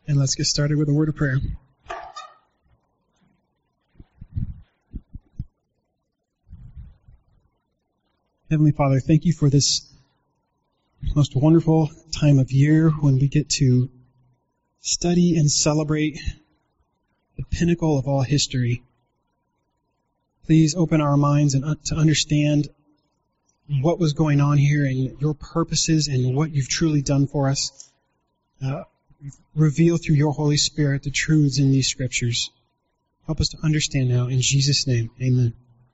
And let's get started with a word of prayer. Heavenly Father, thank you for this most wonderful time of year when we get to study and celebrate the pinnacle of all history. Please open our minds and to understand what was going on here and your purposes and what you've truly done for us. Reveal through your Holy Spirit the truths in these scriptures. Help us to understand now. In Jesus' name, amen.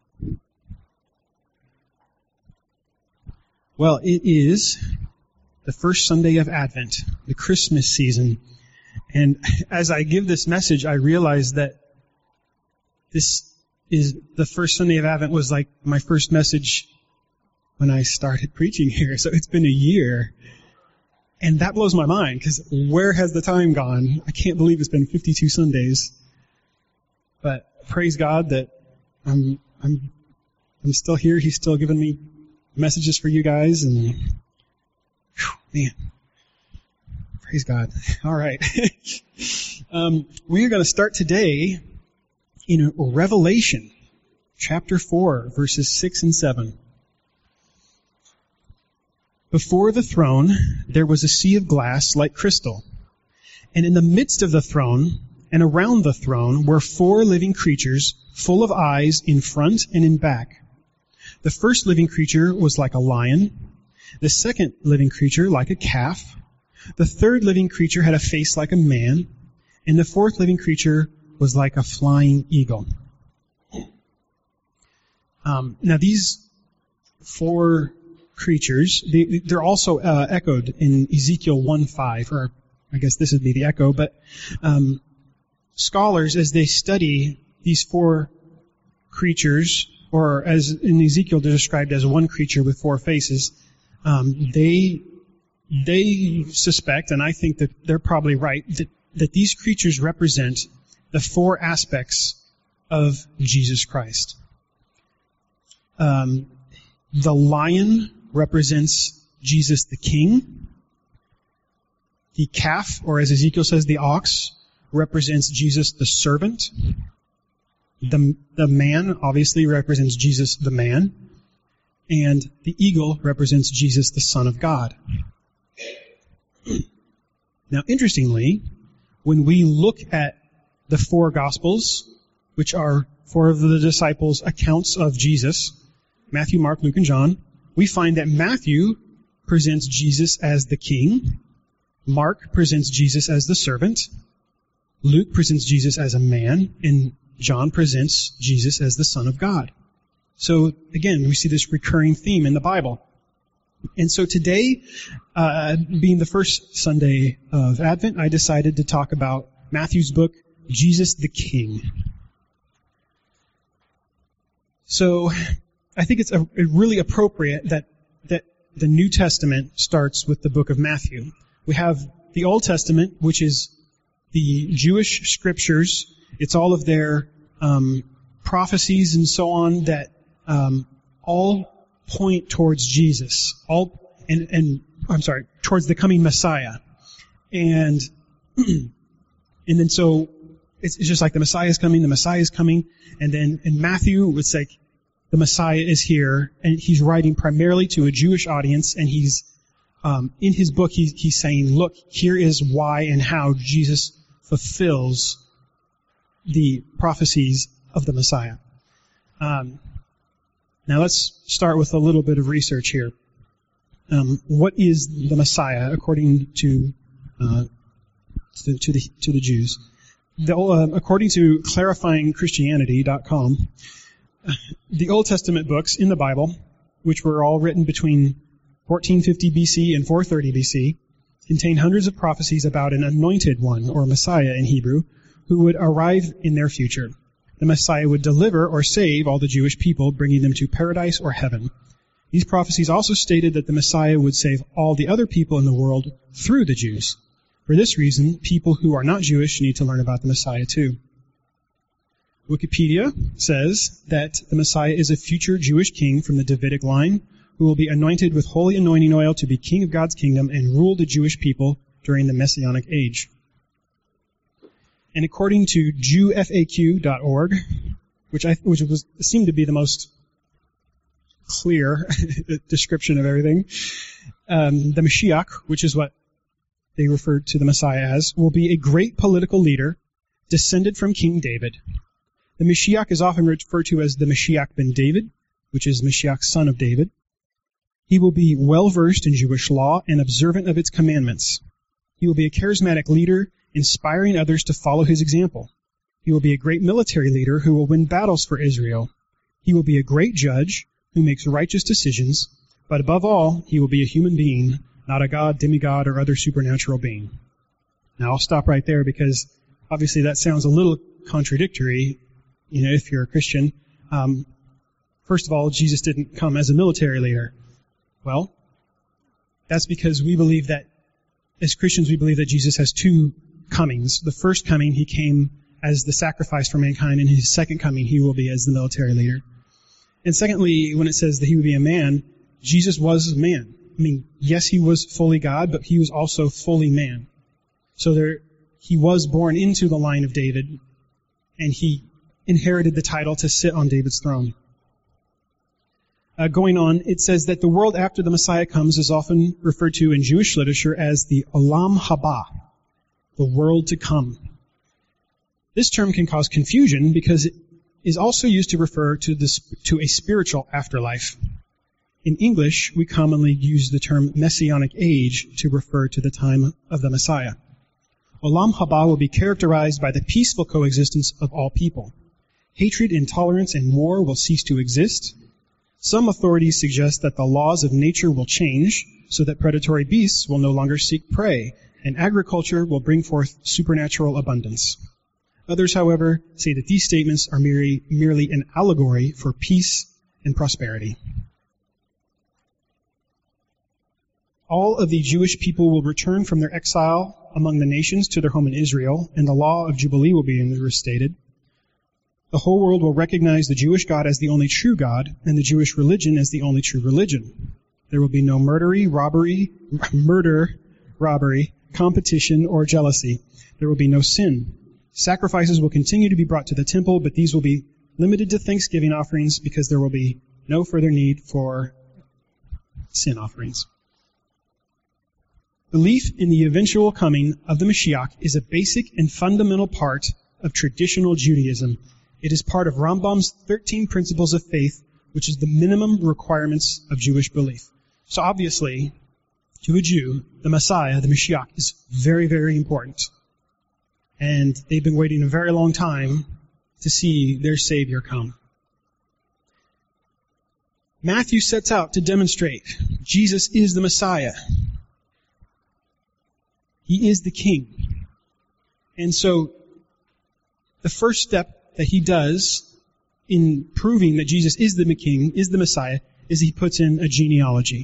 Well, it is the first Sunday of Advent, the Christmas season. And as I give this message, I realize that this is the first Sunday of Advent was like my first message when I started preaching here. So it's been a year. And that blows my mind, because where has the time gone? I can't believe it's been 52 Sundays. But praise God that I'm still here. He's still giving me messages for you guys, and man, praise God. All right. We are going to start today in Revelation chapter 4, verses 6 and 7. Before the throne there was a sea of glass like crystal, and in the midst of the throne and around the throne were 4 living creatures full of eyes in front and in back. The first living creature was like a lion, the second living creature like a calf, the third living creature had a face like a man, and the fourth living creature was like a flying eagle. Now these 4 creatures, they're also echoed in Ezekiel 1:5, or I guess this would be the echo, but scholars, as they study these 4 creatures, or as in Ezekiel they're described as one creature with 4 faces, they suspect, and I think that they're probably right, that these creatures represent the 4 aspects of Jesus Christ. The lion represents Jesus the King. The calf, or as Ezekiel says, the ox, represents Jesus the servant. The man obviously represents Jesus the man. And the eagle represents Jesus the Son of God. Now, interestingly, when we look at the 4 Gospels, which are 4 of the disciples' accounts of Jesus, Matthew, Mark, Luke, and John, we find that Matthew presents Jesus as the king, Mark presents Jesus as the servant, Luke presents Jesus as a man, and John presents Jesus as the Son of God. So again, we see this recurring theme in the Bible. And so today, being the first Sunday of Advent, I decided to talk about Matthew's book, Jesus the King. So I think it's really appropriate that the New Testament starts with the book of Matthew. We have the Old Testament, which is the Jewish scriptures. It's all of their prophecies and so on that all point towards Jesus, towards the coming Messiah. And then so it's just like the Messiah is coming, and then in Matthew it's like the Messiah is here, and he's writing primarily to a Jewish audience, and he's in his book he's saying, look, here is why and how Jesus fulfills the prophecies of the Messiah. Now let's start with a little bit of research here. What is the Messiah according to the Jews? According to clarifyingchristianity.com, the Old Testament books in the Bible, which were all written between 1450 BC and 430 BC, contain hundreds of prophecies about an anointed one, or Messiah in Hebrew, who would arrive in their future. The Messiah would deliver or save all the Jewish people, bringing them to paradise or heaven. These prophecies also stated that the Messiah would save all the other people in the world through the Jews. For this reason, people who are not Jewish need to learn about the Messiah too. Wikipedia says that the Messiah is a future Jewish king from the Davidic line who will be anointed with holy anointing oil to be king of God's kingdom and rule the Jewish people during the Messianic age. And according to JewFAQ.org, which seemed to be the most clear description of everything, the Mashiach, which is what they referred to the Messiah as, will be a great political leader descended from King David. The Mashiach is often referred to as the Mashiach ben David, which is Mashiach, son of David. He will be well-versed in Jewish law and observant of its commandments. He will be a charismatic leader, inspiring others to follow his example. He will be a great military leader who will win battles for Israel. He will be a great judge who makes righteous decisions, but above all, he will be a human being, not a god, demigod, or other supernatural being. Now, I'll stop right there because obviously that sounds a little contradictory, if you're a Christian. First of all, Jesus didn't come as a military leader. Well, that's because we believe that, as Christians, we believe that Jesus has two comings. The first coming, he came as the sacrifice for mankind, and his second coming, he will be as the military leader. And secondly, when it says that he would be a man, Jesus was a man. Yes, he was fully God, but he was also fully man. So he was born into the line of David, and he inherited the title to sit on David's throne. Going on, it says that the world after the Messiah comes is often referred to in Jewish literature as the Olam Haba, the world to come. This term can cause confusion because it is also used to refer to a spiritual afterlife. In English, we commonly use the term Messianic age to refer to the time of the Messiah. Olam Haba will be characterized by the peaceful coexistence of all people. Hatred, intolerance, and war will cease to exist. Some authorities suggest that the laws of nature will change so that predatory beasts will no longer seek prey, and agriculture will bring forth supernatural abundance. Others, however, say that these statements are merely an allegory for peace and prosperity. All of the Jewish people will return from their exile among the nations to their home in Israel, and the law of Jubilee will be restated. The whole world will recognize the Jewish God as the only true God, and the Jewish religion as the only true religion. There will be no murder, robbery, competition, or jealousy. There will be no sin. Sacrifices will continue to be brought to the temple, but these will be limited to thanksgiving offerings because there will be no further need for sin offerings. Belief in the eventual coming of the Mashiach is a basic and fundamental part of traditional Judaism. It is part of Rambam's 13 principles of faith, which is the minimum requirements of Jewish belief. So obviously, to a Jew, the Messiah, the Mashiach, is very, very important. And they've been waiting a very long time to see their Savior come. Matthew sets out to demonstrate Jesus is the Messiah. He is the King. And so, the first step that he does in proving that Jesus is the King, is the Messiah, is he puts in a genealogy.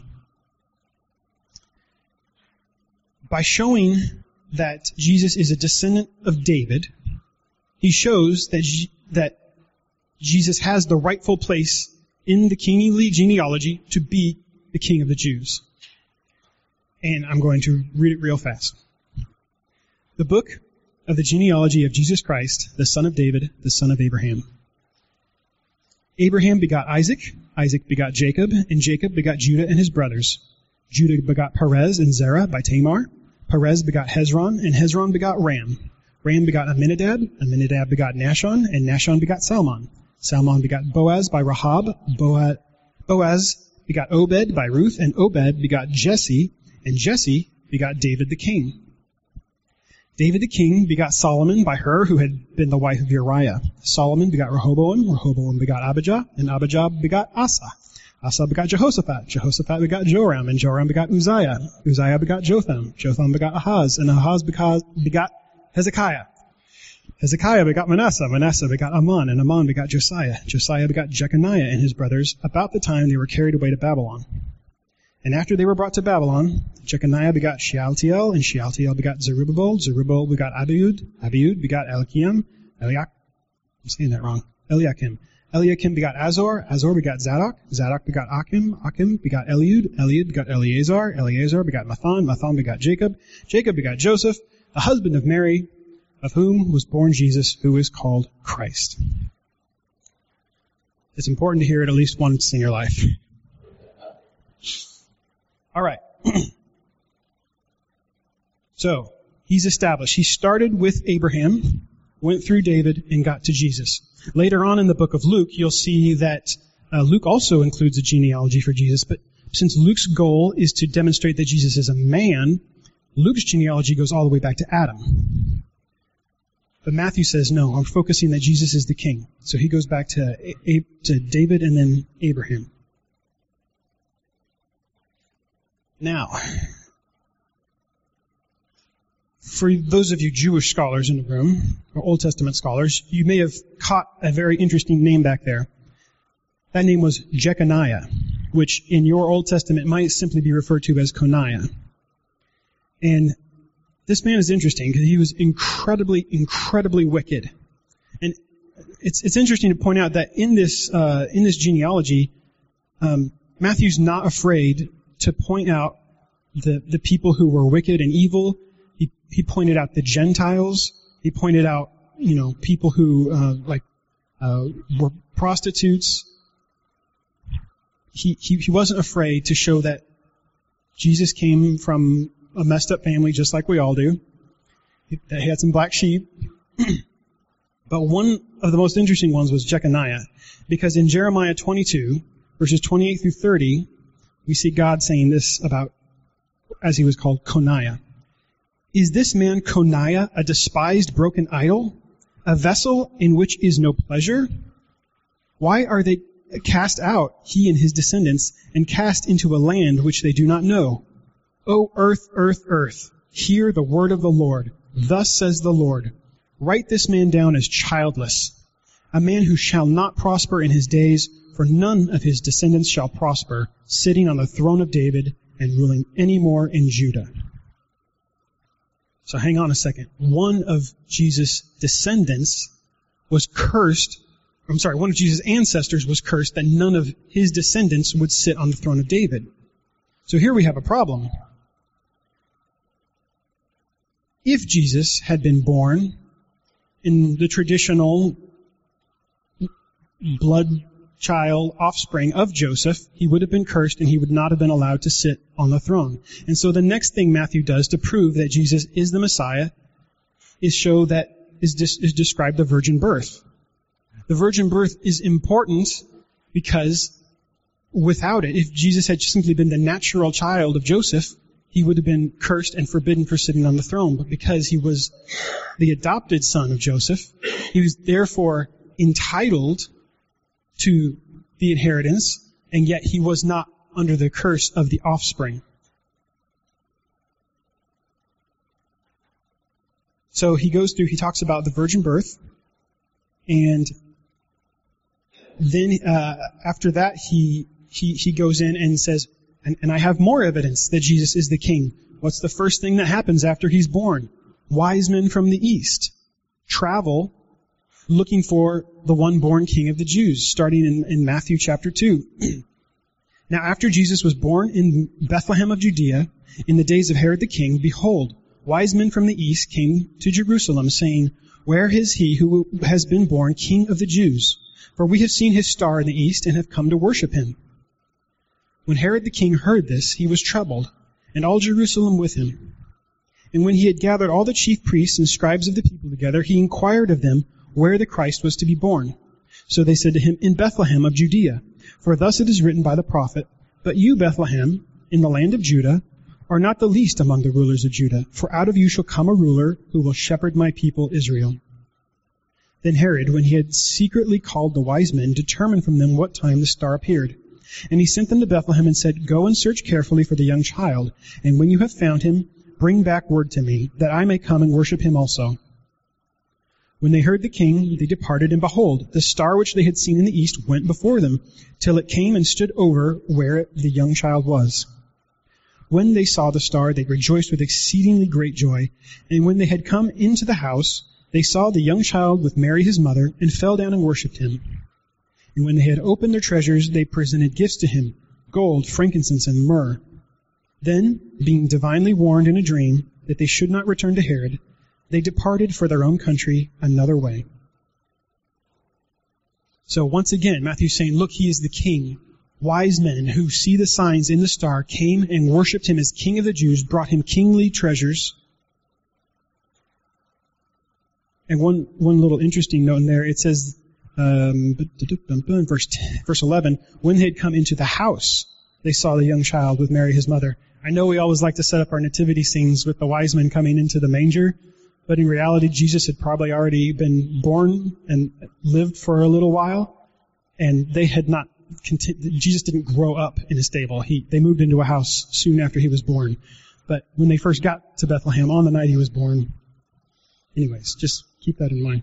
By showing that Jesus is a descendant of David, he shows that Jesus has the rightful place in the kingly genealogy to be the King of the Jews. And I'm going to read it real fast. The book of the genealogy of Jesus Christ, the son of David, the son of Abraham. Abraham begot Isaac, Isaac begot Jacob, and Jacob begot Judah and his brothers. Judah begot Perez and Zerah by Tamar. Perez begot Hezron, and Hezron begot Ram. Ram begot Amminadab, Amminadab begot Nahshon, and Nahshon begot Salmon. Salmon begot Boaz by Rahab. Boaz begot Obed by Ruth, and Obed begot Jesse, and Jesse begot David the king. David the king begot Solomon by her who had been the wife of Uriah. Solomon begot Rehoboam, Rehoboam begot Abijah, and Abijah begot Asa. Asa begot Jehoshaphat, Jehoshaphat begot Joram, and Joram begot Uzziah. Uzziah begot Jotham, Jotham begot Ahaz, and Ahaz begot Hezekiah. Hezekiah begot Manasseh, Manasseh begot Amon, and Amon begot Josiah. Josiah begot Jeconiah and his brothers about the time they were carried away to Babylon. And after they were brought to Babylon, Jeconiah begot Shealtiel, and Shealtiel begot Zerubbabel. Zerubbabel begot Abiud. Abiud begot Eliakim. Eliakim begot Azor. Azor begot Zadok. Zadok begot Achim. Achim begot Eliud. Eliud begot Eleazar. Eleazar begot Mathan. Mathan begot Jacob. Jacob begot Joseph, the husband of Mary, of whom was born Jesus, who is called Christ. It's important to hear it at least once in your life. All right. So, he's established. He started with Abraham, went through David, and got to Jesus. Later on in the book of Luke, you'll see that Luke also includes a genealogy for Jesus, but since Luke's goal is to demonstrate that Jesus is a man, Luke's genealogy goes all the way back to Adam. But Matthew says, no, I'm focusing that Jesus is the king. So he goes back to David and then Abraham. Now, for those of you Jewish scholars in the room, or Old Testament scholars, you may have caught a very interesting name back there. That name was Jeconiah, which in your Old Testament might simply be referred to as Coniah. And this man is interesting because he was incredibly wicked. And it's interesting to point out that in this genealogy, Matthew's not afraid to point out the people who were wicked and evil. He pointed out the Gentiles. He pointed out, people who were prostitutes. He wasn't afraid to show that Jesus came from a messed up family just like we all do. That he had some black sheep. But one of the most interesting ones was Jeconiah, because in Jeremiah 22, verses 28 through 30, we see God saying this about, as he was called, Coniah. Is this man Coniah a despised broken idol, a vessel in which is no pleasure? Why are they cast out, he and his descendants, and cast into a land which they do not know? O earth, earth, earth, hear the word of the Lord. Thus says the Lord, write this man down as childless, a man who shall not prosper in his days, for none of his descendants shall prosper, sitting on the throne of David and ruling any more in Judah. So hang on a second. One of Jesus' descendants was cursed. One of Jesus' ancestors was cursed that none of his descendants would sit on the throne of David. So here we have a problem. If Jesus had been born in the traditional blood child offspring of Joseph, he would have been cursed and he would not have been allowed to sit on the throne. And so the next thing Matthew does to prove that Jesus is the Messiah is show that is describe the virgin birth. The virgin birth is important because without it, if Jesus had simply been the natural child of Joseph, he would have been cursed and forbidden for sitting on the throne. But because he was the adopted son of Joseph, he was therefore entitled to the inheritance, and yet he was not under the curse of the offspring. So he talks about the virgin birth, and then after that he goes in and says, and I have more evidence that Jesus is the king. What's the first thing that happens after he's born? Wise men from the east travel looking for the one born king of the Jews, starting in Matthew chapter 2. Now after Jesus was born in Bethlehem of Judea, in the days of Herod the king, behold, wise men from the east came to Jerusalem, saying, where is he who has been born king of the Jews? For we have seen his star in the east and have come to worship him. When Herod the king heard this, he was troubled, and all Jerusalem with him. And when he had gathered all the chief priests and scribes of the people together, he inquired of them where the Christ was to be born. So they said to him, in Bethlehem of Judea. For thus it is written by the prophet, but you, Bethlehem, in the land of Judah, are not the least among the rulers of Judah, for out of you shall come a ruler who will shepherd my people Israel. Then Herod, when he had secretly called the wise men, determined from them what time the star appeared. And he sent them to Bethlehem and said, go and search carefully for the young child, and when you have found him, bring back word to me, that I may come and worship him also. When they heard the king, they departed, and behold, the star which they had seen in the east went before them, till it came and stood over where the young child was. When they saw the star, they rejoiced with exceedingly great joy. And when they had come into the house, they saw the young child with Mary his mother, and fell down and worshipped him. And when they had opened their treasures, they presented gifts to him, gold, frankincense, and myrrh. Then, being divinely warned in a dream that they should not return to Herod, they departed for their own country another way. So once again, Matthew's saying, look, he is the king. Wise men who see the signs in the star came and worshipped him as king of the Jews, brought him kingly treasures. And one little interesting note in there, it says, verse 11, when they had come into the house, they saw the young child with Mary, his mother. I know we always like to set up our nativity scenes with the wise men coming into the manger, but in reality, Jesus had probably already been born and lived for a little while, and they had not, Jesus didn't grow up in a stable. They moved into a house soon after he was born. But when they first got to Bethlehem on the night he was born, anyways, just keep that in mind.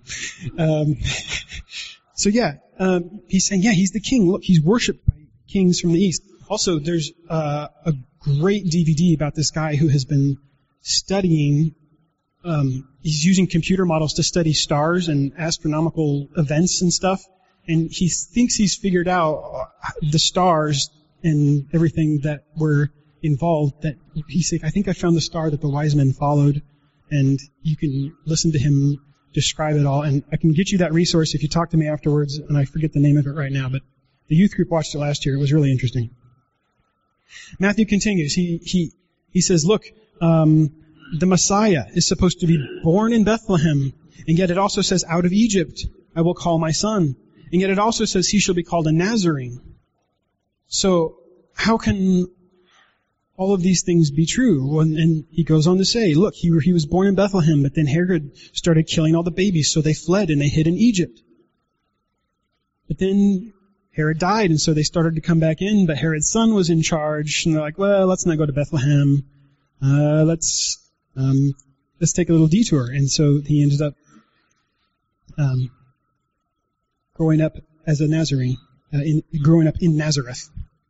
He's saying, he's the king. Look, he's worshipped by kings from the east. Also, there's a great DVD about this guy who has been studying, he's using computer models to study stars and astronomical events and stuff. And he thinks he's figured out the stars and everything that were involved. That he's like, I think I found the star that the wise men followed. And you can listen to him describe it all. And I can get you that resource if you talk to me afterwards, and I forget the name of it right now, but the youth group watched it last year. It was really interesting. Matthew continues. He says, look, the Messiah is supposed to be born in Bethlehem, and yet it also says, out of Egypt I will call my son. And yet it also says he shall be called a Nazarene. So how can all of these things be true? And he goes on to say, look, he was born in Bethlehem, but then Herod started killing all the babies, so they fled and they hid in Egypt. But then Herod died, and so they started to come back in, but Herod's son was in charge, and they're like, well, let's not go to Bethlehem. Let's take a little detour. And so he ended up growing up as a Nazarene, growing up in Nazareth.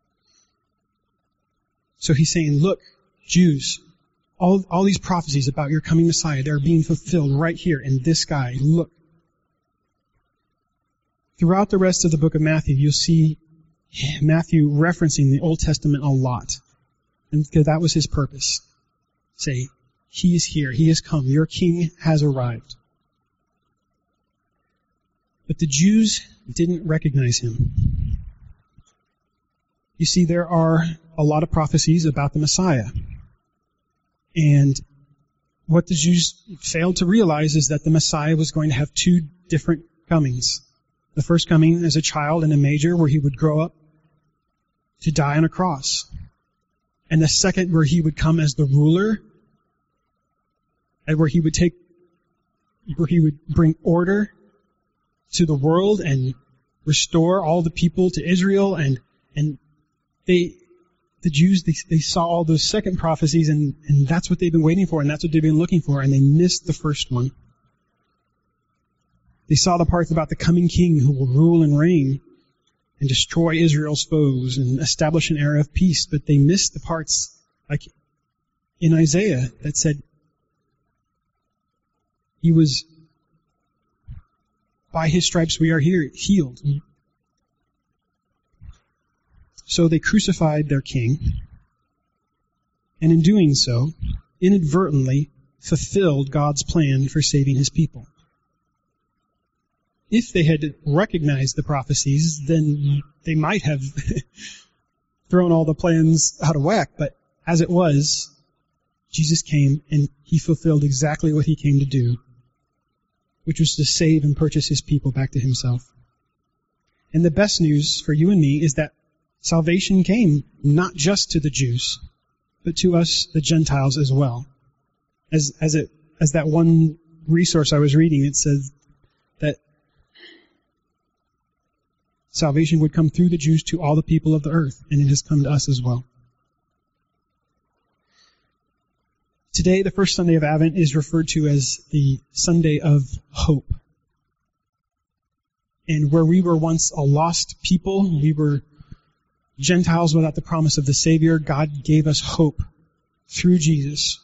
So he's saying, look, Jews, all these prophecies about your coming Messiah, they're being fulfilled right here in this guy. Look. Throughout the rest of the book of Matthew, you'll see Matthew referencing the Old Testament a lot. And because that was his purpose. Say, he is here, he has come, your king has arrived. But the Jews didn't recognize him. You see, there are a lot of prophecies about the Messiah. And what the Jews failed to realize is that the Messiah was going to have two different comings. The first coming as a child in a manger where he would grow up to die on a cross. And the second where he would come as the ruler, and where he would bring order to the world and restore all the people to Israel. And the Jews, they saw all those second prophecies, and that's what they've been waiting for, and that's what they've been looking for, and they missed the first one. They saw the parts about the coming king who will rule and reign and destroy Israel's foes and establish an era of peace, but they missed the parts like in Isaiah that said he was, by his stripes we are here, healed. So they crucified their king, and in doing so, inadvertently fulfilled God's plan for saving his people. If they had recognized the prophecies, then they might have thrown all the plans out of whack. But as it was, Jesus came and he fulfilled exactly what he came to do, which was to save and purchase his people back to himself. And the best news for you and me is that salvation came not just to the Jews, but to us, the Gentiles, as well. As that one resource I was reading, it says that salvation would come through the Jews to all the people of the earth, and it has come to us as well. Today, the first Sunday of Advent is referred to as the Sunday of Hope. And where we were once a lost people, we were Gentiles without the promise of the Savior, God gave us hope through Jesus.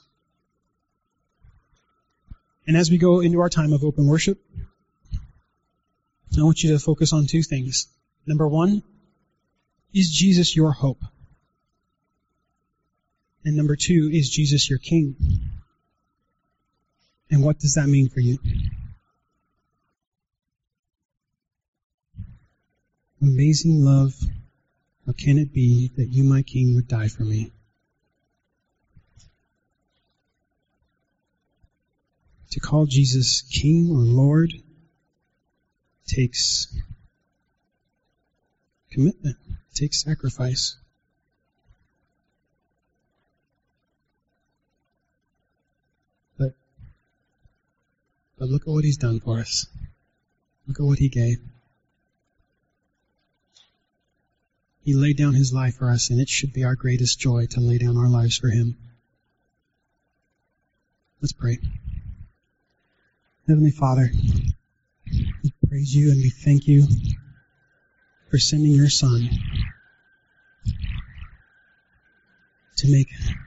And as we go into our time of open worship, I want you to focus on two things. Number one, is Jesus your hope? And number two, is Jesus your King? And what does that mean for you? Amazing love, how can it be that you, my King, would die for me? To call Jesus King or Lord takes commitment, takes sacrifice. But look at what he's done for us. Look at what he gave. He laid down his life for us, and it should be our greatest joy to lay down our lives for him. Let's pray. Heavenly Father, we praise you and we thank you for sending your Son to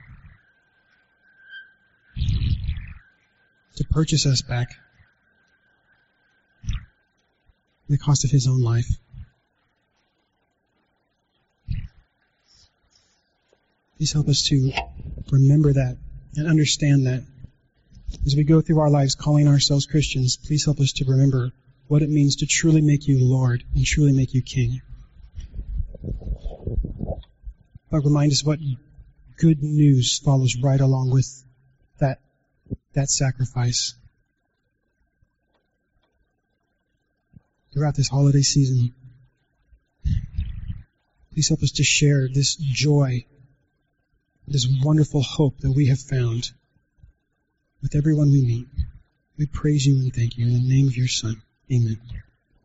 purchase us back at the cost of his own life. Please help us to remember that and understand that as we go through our lives calling ourselves Christians. Please help us to remember what it means to truly make you Lord and truly make you King. But remind us what good news follows right along with that sacrifice. Throughout this holiday season, please help us to share this joy, this wonderful hope that we have found with everyone we meet. We praise you and thank you in the name of your Son. Amen.